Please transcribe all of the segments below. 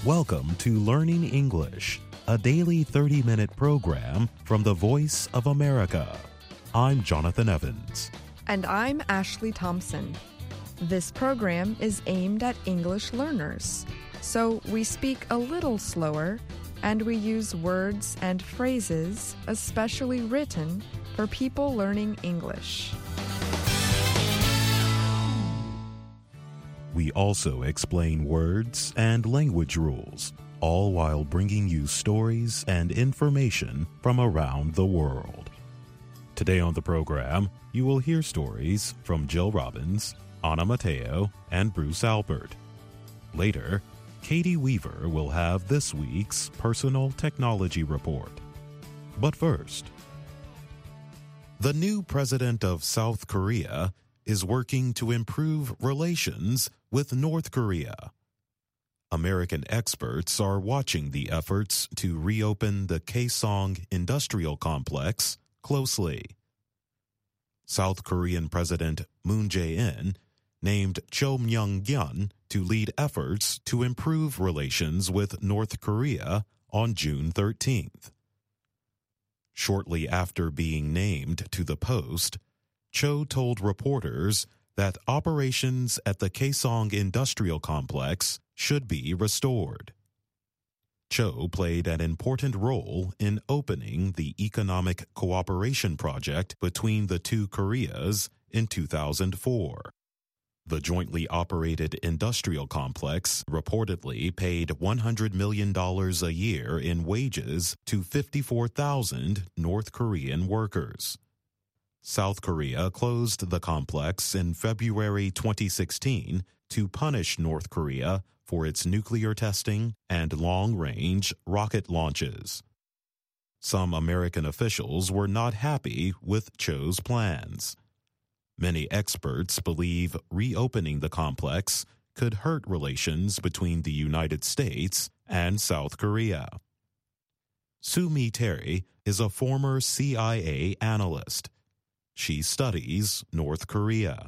Welcome to Learning English, a daily 30-minute program from the Voice of America. I'm Jonathan Evans. And I'm Ashley Thompson. This program is aimed at English learners, so we speak a little slower and we use words and phrases especially written for people learning English. We also explain words and language rules, all while bringing you stories and information from around the world. Today on the program, you will hear stories from Jill Robbins, Anna Mateo, and Bruce Albert. Later, Katie Weaver will have this week's Personal Technology Report. But first, the new president of South Korea is working to improve relations with North Korea. American experts are watching the efforts to reopen the Kaesong Industrial Complex closely. South Korean President Moon Jae-in named Cho Myung-gyun to lead efforts to improve relations with North Korea on June 13th. Shortly after being named to the post, Cho told reporters that operations at the Kaesong Industrial Complex should be restored. Cho played an important role in opening the Economic Cooperation Project between the two Koreas in 2004. The jointly operated industrial complex reportedly paid $100 million a year in wages to 54,000 North Korean workers. South Korea closed the complex in February 2016 to punish North Korea for its nuclear testing and long-range rocket launches. Some American officials were not happy with Cho's plans. Many experts believe reopening the complex could hurt relations between the United States and South Korea. Sue Mi Terry is a former CIA analyst. She studies North Korea.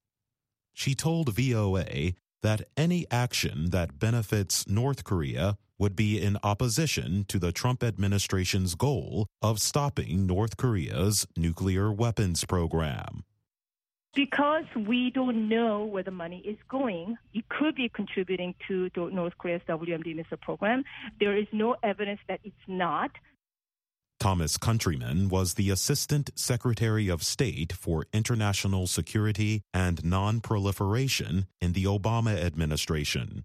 She told VOA that any action that benefits North Korea would be in opposition to the Trump administration's goal of stopping North Korea's nuclear weapons program. Because we don't know where the money is going, it could be contributing to North Korea's WMD missile program. There is no evidence that it's not. Thomas Countryman was the Assistant Secretary of State for International Security and Non-Proliferation in the Obama administration.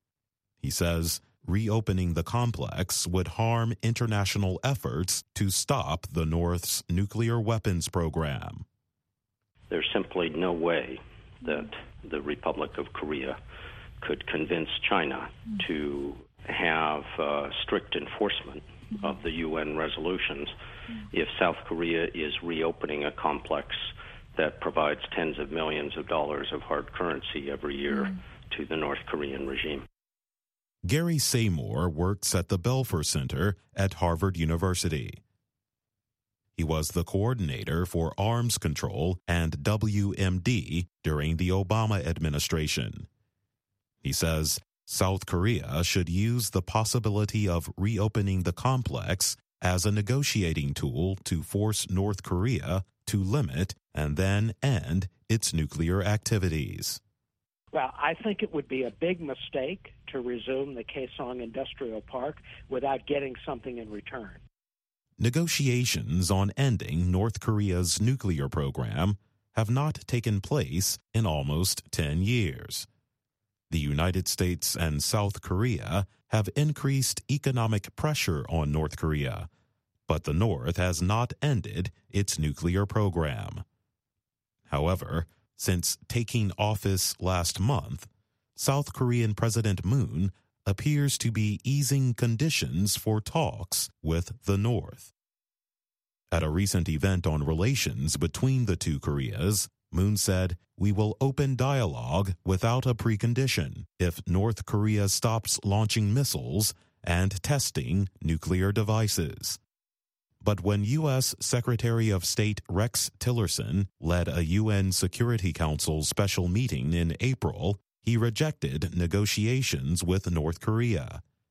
He says reopening the complex would harm international efforts to stop the North's nuclear weapons program. There's simply no way that the Republic of Korea could convince China to have strict enforcement of the UN resolutions if South Korea is reopening a complex that provides tens of millions of dollars of hard currency every year to the North Korean regime. Gary Seymour works at the Belfer Center at Harvard University. He was the coordinator for arms control and WMD during the Obama administration. He says South Korea should use the possibility of reopening the complex as a negotiating tool to force North Korea to limit and then end its nuclear activities. Well, I think it would be a big mistake to resume the Kaesong Industrial Park without getting something in return. Negotiations on ending North Korea's nuclear program have not taken place in almost 10 years. The United States and South Korea have increased economic pressure on North Korea, but the North has not ended its nuclear program. However, since taking office last month, South Korean President Moon appears to be easing conditions for talks with the North. At a recent event on relations between the two Koreas, Moon said, "We will open dialogue without a precondition if North Korea stops launching missiles and testing nuclear devices." But when U.S. Secretary of State Rex Tillerson led a UN Security Council special meeting in April, he rejected negotiations with North Korea.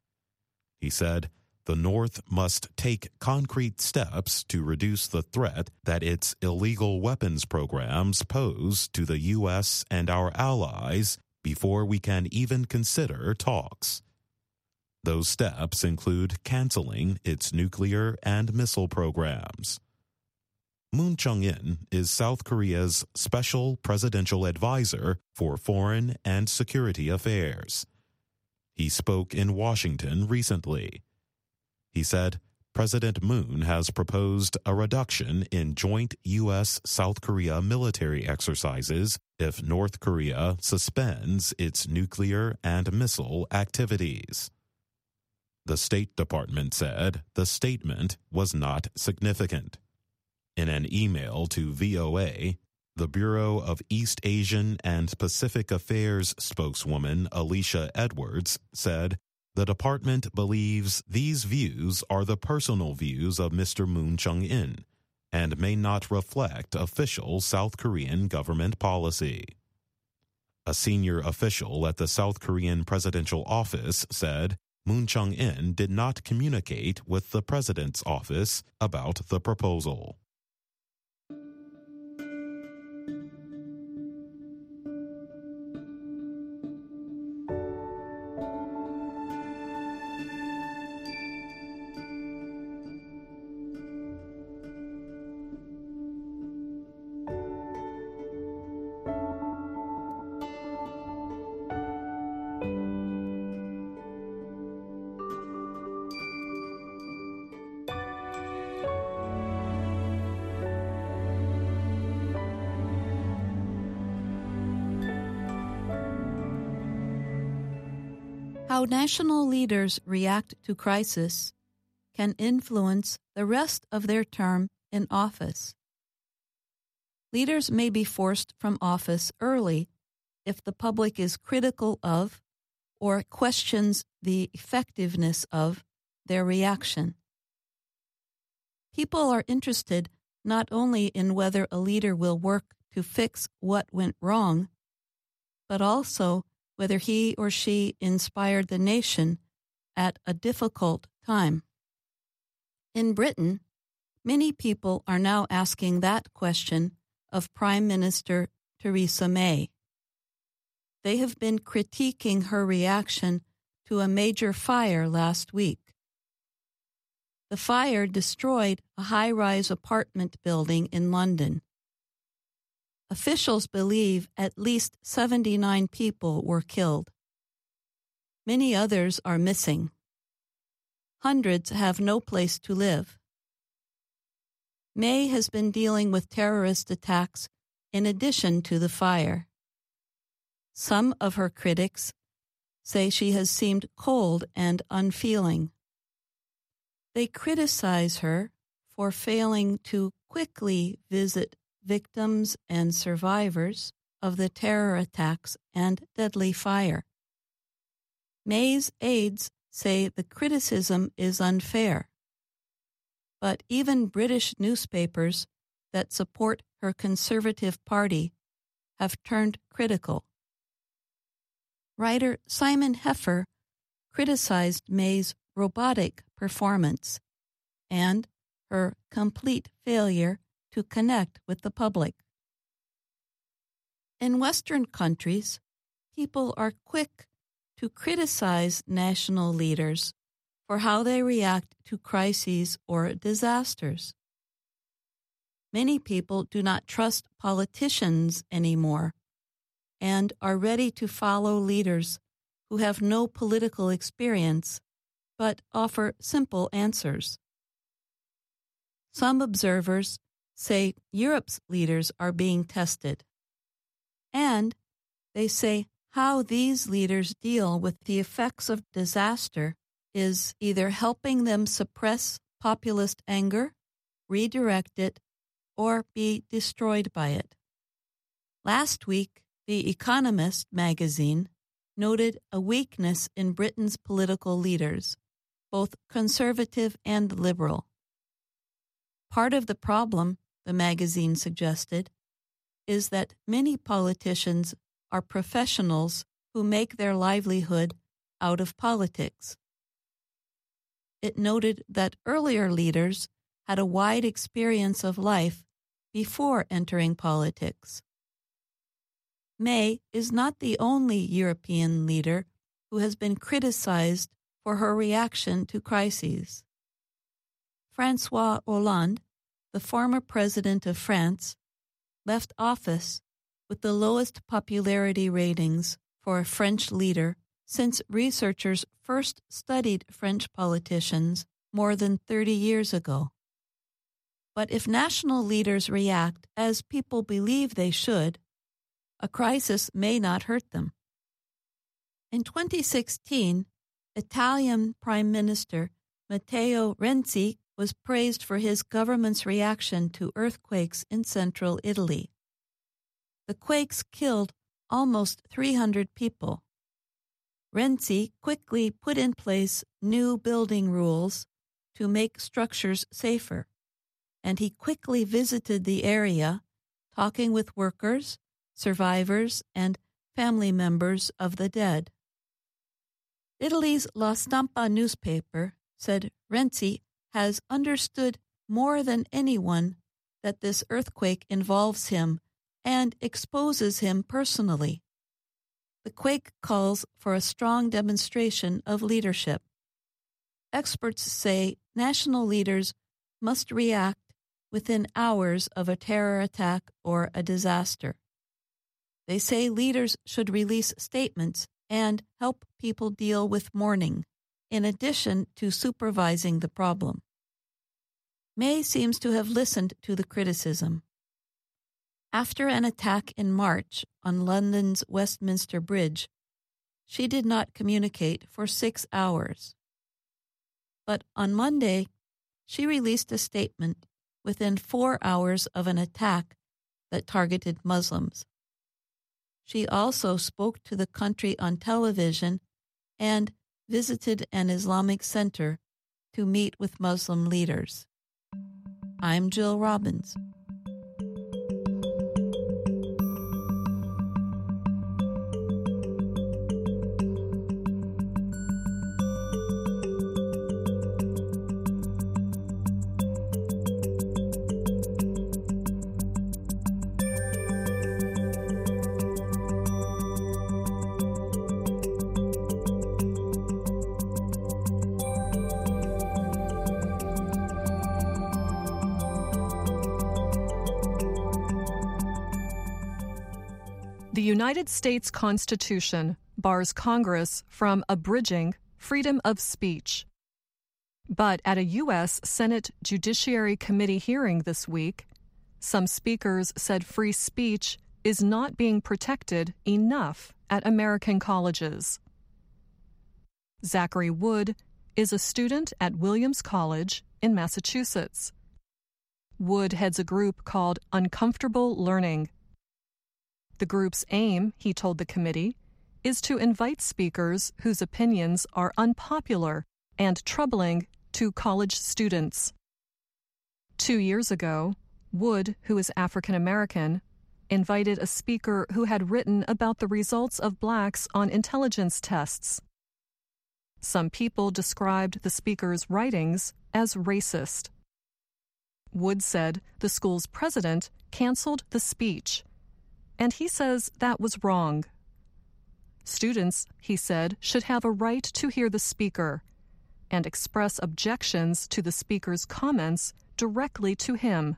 He said, "The North must take concrete steps to reduce the threat that its illegal weapons programs pose to the U.S. and our allies before we can even consider talks." Those steps include canceling its nuclear and missile programs. Moon Chung-in is South Korea's special presidential advisor for foreign and security affairs. He spoke in Washington recently. He said President Moon has proposed a reduction in joint U.S.-South Korea military exercises if North Korea suspends its nuclear and missile activities. The State Department said the statement was not significant. In an email to VOA, the Bureau of East Asian and Pacific Affairs spokeswoman Alicia Edwards said the department believes these views are the personal views of Mr. Moon Chung-in and may not reflect official South Korean government policy. A senior official at the South Korean presidential office said Moon Chung-in did not communicate with the president's office about the proposal. How national leaders react to crisis can influence the rest of their term in office. Leaders may be forced from office early if the public is critical of or questions the effectiveness of their reaction. People are interested not only in whether a leader will work to fix what went wrong, but also whether he or she inspired the nation at a difficult time. In Britain, many people are now asking that question of Prime Minister Theresa May. They have been critiquing her reaction to a major fire last week. The fire destroyed a high-rise apartment building in London. Officials believe at least 79 people were killed. Many others are missing. Hundreds have no place to live. May has been dealing with terrorist attacks in addition to the fire. Some of her critics say she has seemed cold and unfeeling. They criticize her for failing to quickly visit victims and survivors of the terror attacks and deadly fire. May's aides say the criticism is unfair, but even British newspapers that support her Conservative Party have turned critical. Writer Simon Heffer criticized May's robotic performance and her complete failure to connect with the public. In Western countries, people are quick to criticize national leaders for how they react to crises or disasters. Many people do not trust politicians anymore and are ready to follow leaders who have no political experience but offer simple answers. Some observers say Europe's leaders are being tested, and they say how these leaders deal with the effects of disaster is either helping them suppress populist anger, redirect it, or be destroyed by it. Last week, The Economist magazine noted a weakness in Britain's political leaders, both conservative and liberal. Part of the problem, the magazine suggested, is that many politicians are professionals who make their livelihood out of politics. it noted that earlier leaders had a wide experience of life before entering politics. May is not the only European leader who has been criticized for her reaction to crises. François Hollande, the former president of France, left office with the lowest popularity ratings for a French leader since researchers first studied French politicians more than 30 years ago. But if national leaders react as people believe they should, a crisis may not hurt them. In 2016, Italian Prime Minister Matteo Renzi was praised for his government's reaction to earthquakes in central Italy. The quakes killed almost 300 people. Renzi quickly put in place new building rules to make structures safer, and he quickly visited the area, talking with workers, survivors, and family members of the dead. Italy's La Stampa newspaper said Renzi has understood more than anyone that this earthquake involves him and exposes him personally. The quake calls for a strong demonstration of leadership. Experts say national leaders must react within hours of a terror attack or a disaster. They say leaders should release statements and help people deal with mourning, in addition to supervising the problem. May seems to have listened to the criticism. After an attack in March on London's Westminster Bridge, she did not communicate for 6 hours. But on Monday, she released a statement within 4 hours of an attack that targeted Muslims. She also spoke to the country on television and visited an Islamic center to meet with Muslim leaders. I'm Jill Robbins. The United States Constitution bars Congress from abridging freedom of speech. But at a U.S. Senate Judiciary Committee hearing this week, some speakers said free speech is not being protected enough at American colleges. Zachary Wood is a student at Williams College in Massachusetts. Wood heads a group called Uncomfortable Learning. The group's aim, he told the committee, is to invite speakers whose opinions are unpopular and troubling to college students. 2 years ago, Wood, who is African American, invited a speaker who had written about the results of blacks on intelligence tests. Some people described the speaker's writings as racist. Wood said the school's president canceled the speech, and he says that was wrong. Students, he said, should have a right to hear the speaker and express objections to the speaker's comments directly to him.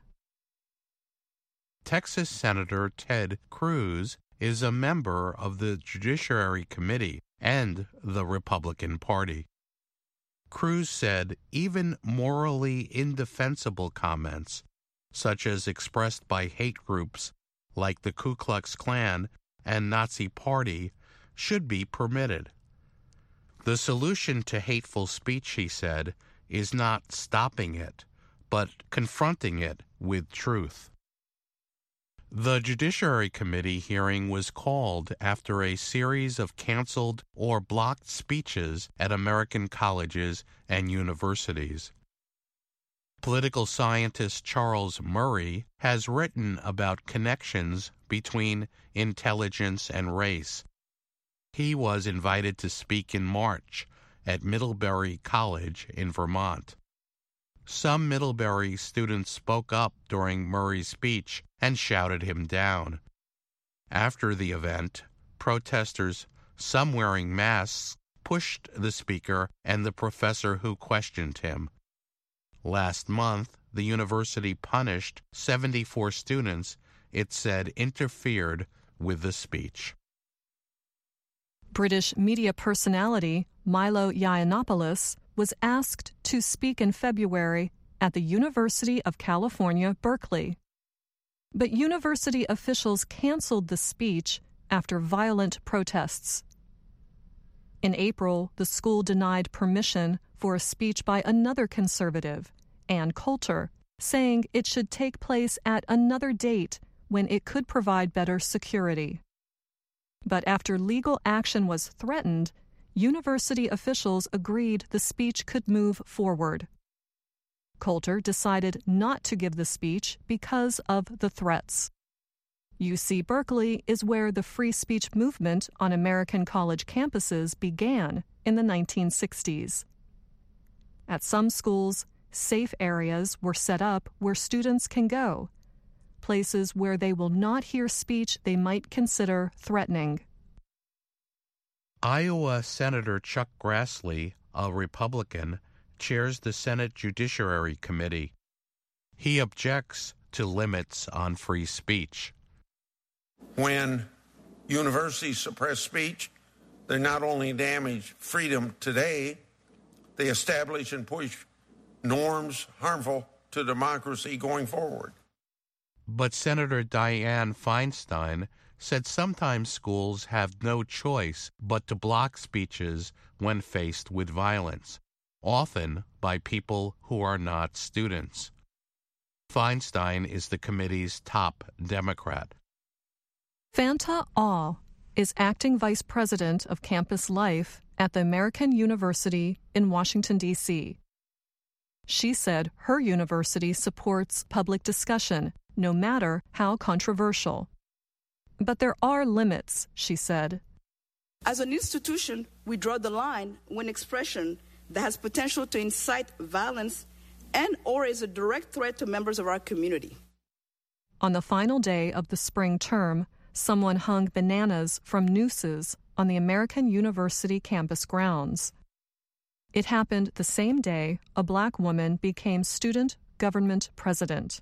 Texas Senator Ted Cruz is a member of the Judiciary Committee and the Republican Party. Cruz said even morally indefensible comments, such as expressed by hate groups like the Ku Klux Klan and Nazi Party, should be permitted. The solution to hateful speech, he said, is not stopping it, but confronting it with truth. The Judiciary Committee hearing was called after a series of canceled or blocked speeches at American colleges and universities. Political scientist Charles Murray has written about connections between intelligence and race. He was invited to speak in March at Middlebury College in Vermont. Some Middlebury students spoke up during Murray's speech and shouted him down. After the event, protesters, some wearing masks, pushed the speaker and the professor who questioned him. Last month, the university punished 74 students it said interfered with the speech. British media personality Milo Yiannopoulos was asked to speak in February at the University of California, Berkeley. But university officials canceled the speech after violent protests. In April, the school denied permission for a speech by another conservative, Ann Coulter, saying it should take place at another date when it could provide better security. But after legal action was threatened, university officials agreed the speech could move forward. Coulter decided not to give the speech because of the threats. UC Berkeley is where the free speech movement on American college campuses began in the 1960s. At some schools, safe areas were set up where students can go, places where they will not hear speech they might consider threatening. Iowa Senator Chuck Grassley, a Republican, chairs the Senate Judiciary Committee. He objects to limits on free speech. When universities suppress speech, they not only damage freedom today, they establish and push norms harmful to democracy going forward. But Senator Dianne Feinstein said sometimes schools have no choice but to block speeches when faced with violence, often by people who are not students. Feinstein is the committee's top Democrat. Fanta Aw is acting vice president of campus life at the American University in Washington, D.C. She said her university supports public discussion, no matter how controversial. But there are limits, she said. As an institution, we draw the line when expression that has potential to incite violence and/or is a direct threat to members of our community. On the final day of the spring term, someone hung bananas from nooses on the American University campus grounds. It happened the same day a black woman became student government president.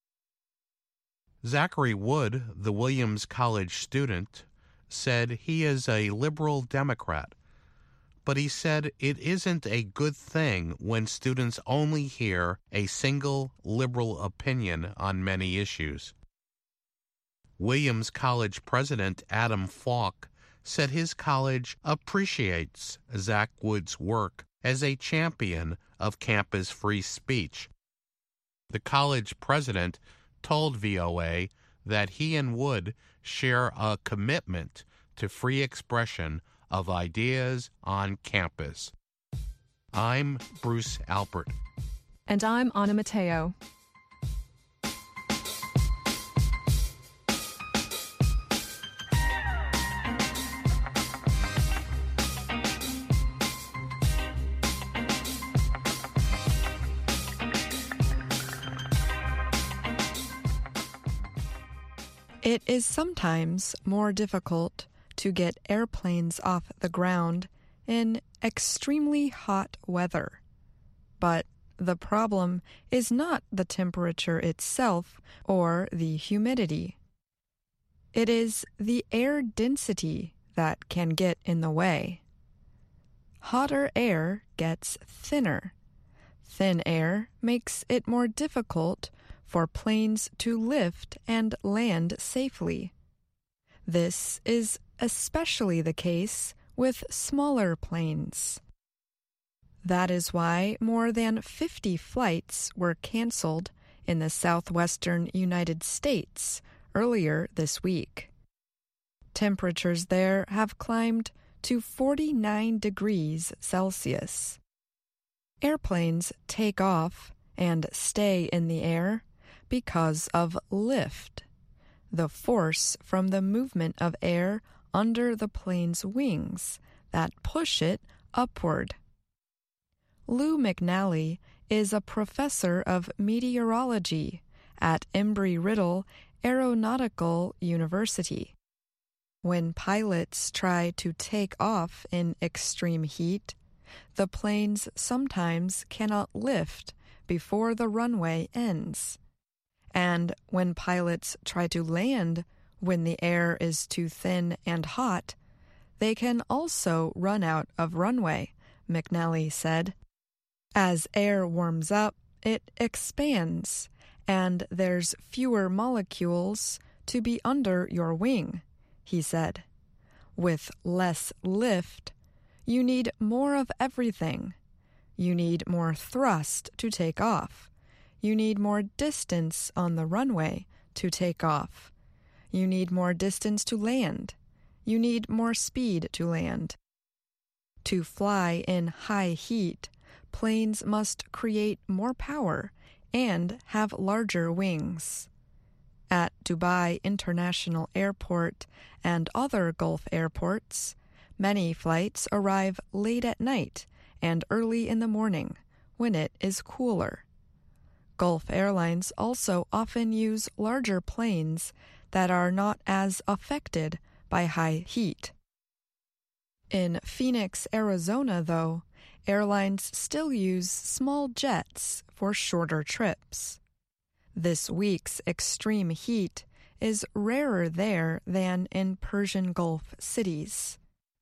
Zachary Wood, the Williams College student, said he is a liberal Democrat, but he said it isn't a good thing when students only hear a single liberal opinion on many issues. Williams College President Adam Falk said his college appreciates Zach Wood's work as a champion of campus free speech. The college president told VOA that he and Wood share a commitment to free expression of ideas on campus. I'm Bruce Alpert. And I'm Anna Matteo. It is sometimes more difficult to get airplanes off the ground in extremely hot weather. But the problem is not the temperature itself or the humidity. It is the air density that can get in the way. Hotter air gets thinner. Thin air makes it more difficult for planes to lift and land safely. This is especially the case with smaller planes. That is why more than 50 flights were canceled in the southwestern United States earlier this week. Temperatures there have climbed to 49 degrees Celsius. Airplanes take off and stay in the air because of lift, the force from the movement of air under the plane's wings that push it upward. Lou McNally is a professor of meteorology at Embry-Riddle Aeronautical University. When pilots try to take off in extreme heat, the planes sometimes cannot lift before the runway ends. And when pilots try to land when the air is too thin and hot, they can also run out of runway, McNally said. As air warms up, it expands, and there's fewer molecules to be under your wing, he said. With less lift, you need more of everything. You need more thrust to take off. You need more distance on the runway to take off. You need more distance to land. You need more speed to land. To fly in high heat, planes must create more power and have larger wings. At Dubai International Airport and other Gulf airports, many flights arrive late at night and early in the morning when it is cooler. Gulf Airlines also often use larger planes that are not as affected by high heat. In Phoenix, Arizona, though, airlines still use small jets for shorter trips. This week's extreme heat is rarer there than in Persian Gulf cities.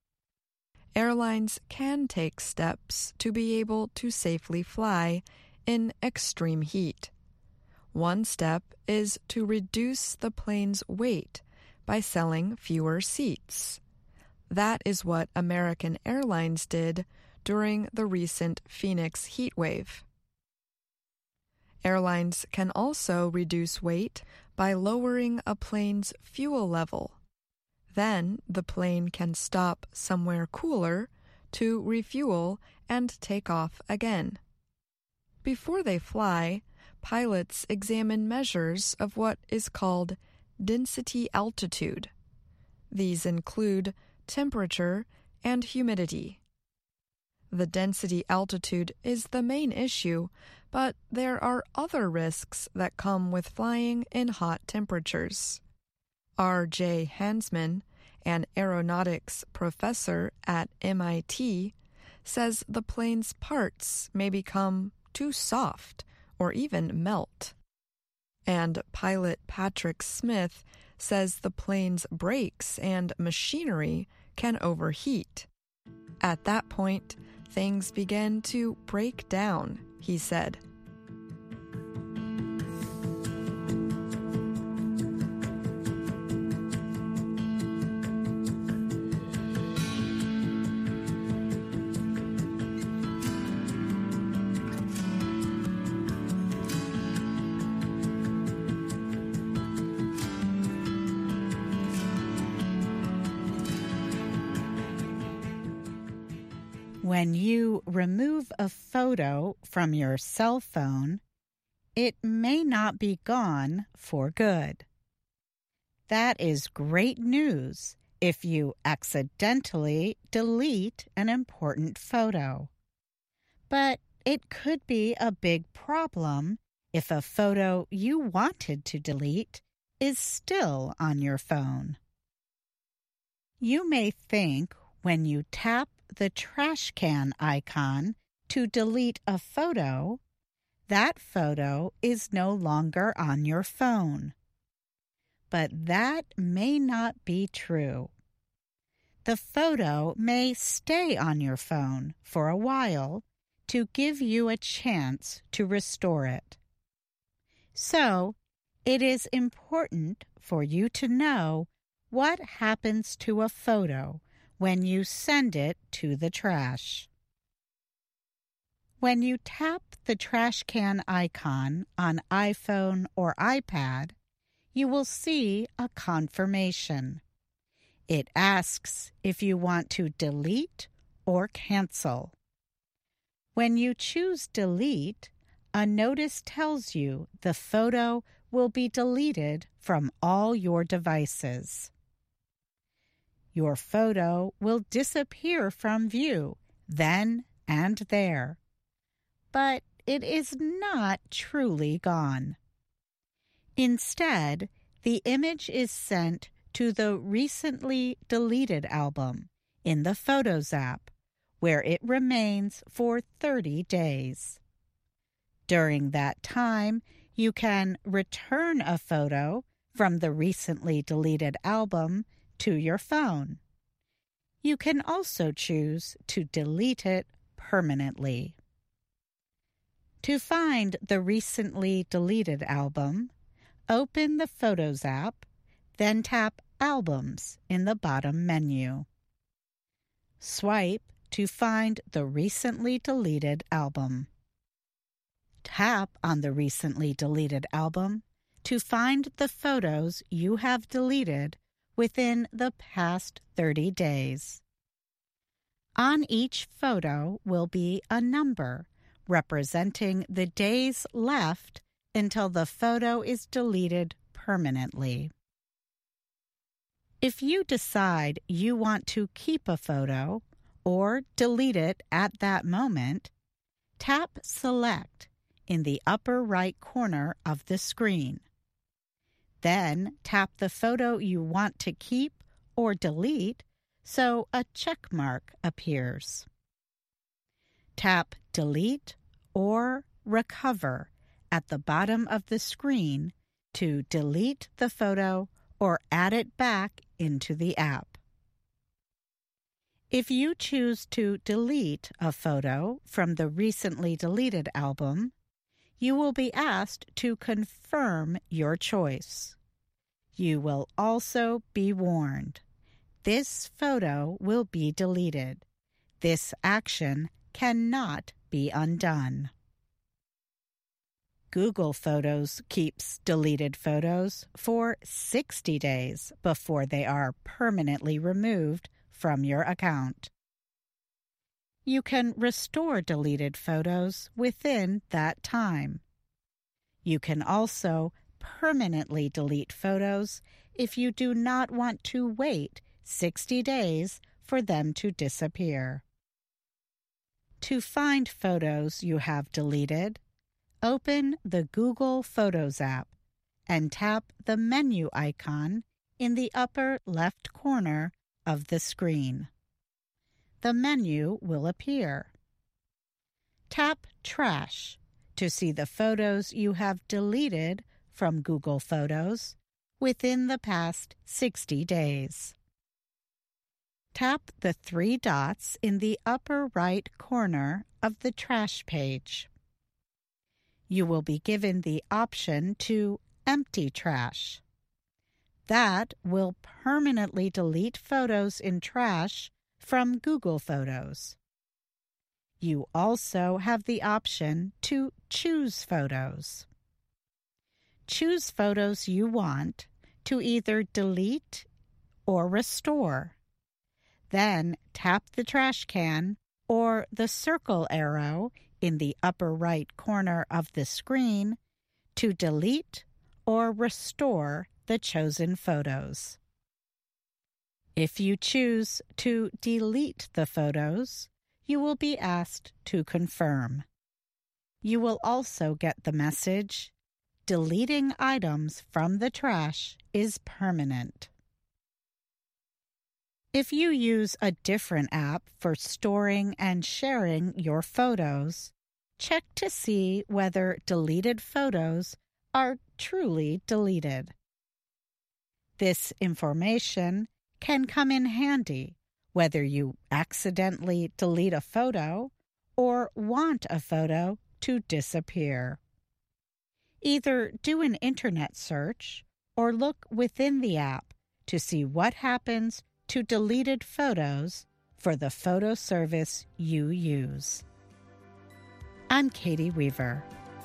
Airlines can take steps to be able to safely fly in extreme heat. One step is to reduce the plane's weight by selling fewer seats. That is what American Airlines did during the recent Phoenix heat wave. Airlines can also reduce weight by lowering a plane's fuel level. Then the plane can stop somewhere cooler to refuel and take off again. Before they fly, pilots examine measures of what is called density altitude. These include temperature and humidity. The density altitude is the main issue, but there are other risks that come with flying in hot temperatures. R.J. Hansman, an aeronautics professor at MIT, says the plane's parts may become too soft or even melt. And pilot Patrick Smith says the plane's brakes and machinery can overheat. At that point, things begin to break down, he said. When you remove a photo from your cell phone, it may not be gone for good. That is great news if you accidentally delete an important photo. But it could be a big problem if a photo you wanted to delete is still on your phone. You may think when you tap the trash can icon to delete a photo, that photo is no longer on your phone. But that may not be true. The photo may stay on your phone for a while to give you a chance to restore it. So, it is important for you to know what happens to a photo when you send it to the trash. When you tap the trash can icon on iPhone or iPad, you will see a confirmation. It asks if you want to delete or cancel. When you choose delete, a notice tells you the photo will be deleted from all your devices. Your photo will disappear from view then and there. but it is not truly gone. Instead, the image is sent to the recently deleted album in the Photos app, where it remains for 30 days. During that time, you can return a photo from the recently deleted album to your phone. You can also choose to delete it permanently. To find the recently deleted album, open the Photos app, then tap Albums in the bottom menu. Swipe to find the recently deleted album. Tap on the recently deleted album to find the photos you have deleted within the past 30 days. On each photo will be a number representing the days left until the photo is deleted permanently. If you decide you want to keep a photo or delete it at that moment, tap Select in the upper right corner of the screen. Then tap the photo you want to keep or delete so a check mark appears. Tap Delete or Recover at the bottom of the screen to delete the photo or add it back into the app. If you choose to delete a photo from the recently deleted album, you will be asked to confirm your choice. You will also be warned. This photo will be deleted. This action cannot be undone. Google Photos keeps deleted photos for 60 days before they are permanently removed from your account. You can restore deleted photos within that time. You can also permanently delete photos if you do not want to wait 60 days for them to disappear. To find photos you have deleted, open the Google Photos app and tap the menu icon in the upper left corner of the screen. The menu will appear. Tap Trash to see the photos you have deleted from Google Photos within the past 60 days. Tap the 3 dots in the upper right corner of the trash page. You will be given the option to empty trash. That will permanently delete photos in trash from Google Photos. You also have the option to choose photos. Choose photos you want to either delete or restore. Then tap the trash can or the circle arrow in the upper right corner of the screen to delete or restore the chosen photos. If you choose to delete the photos, you will be asked to confirm. You will also get the message, "Deleting items from the trash is permanent." If you use a different app for storing and sharing your photos, check to see whether deleted photos are truly deleted. This information can come in handy whether you accidentally delete a photo or want a photo to disappear. Either do an internet search or look within the app to see what happens to deleted photos for the photo service you use. I'm Katie Weaver.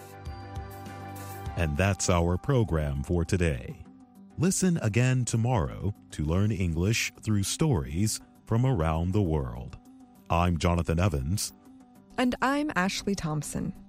And that's our program for today. Listen again tomorrow to learn English through stories from around the world. I'm Jonathan Evans. And I'm Ashley Thompson.